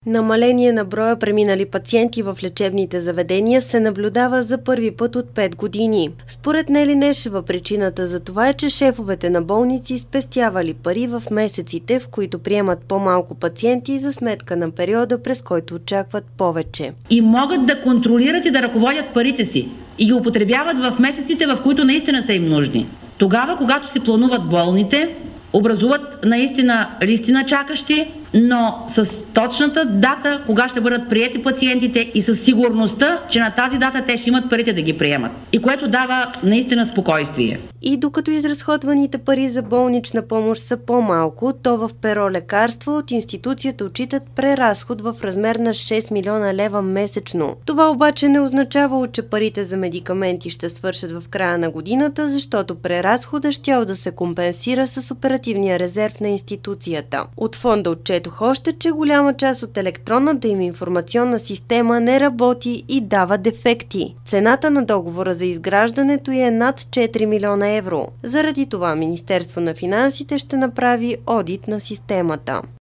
Намаление на броя преминали пациенти в лечебните заведения се наблюдава за първи път от 5 години. Според Нели Нешева, причината за това е, че шефовете на болници спестявали пари в месеците, в които приемат по-малко пациенти за сметка на периода, през който очакват повече. И могат да контролират и да ръководят парите си и ги употребяват в месеците, в които наистина са им нужни. Тогава, когато си плануват болните, образуват наистина листи на чакащи, но с точната дата, кога ще бъдат приети пациентите и със сигурността, че на тази дата те ще имат парите да ги приемат. И което дава наистина спокойствие. И докато изразходваните пари за болнична помощ са по-малко, то в перо лекарства от институцията отчитат преразход в размер на 6 милиона лева месечно. Това обаче не означавало, че парите за медикаменти ще свършат в края на годината, защото преразхода щял да се компенсира с оперативния резерв на институцията. От фонда отчетох още, че голяма част от електронната им информационна система не работи и дава дефекти. Цената на договора за изграждането е над 4 милиона евро. Заради това Министерство на финансите ще направи одит на системата.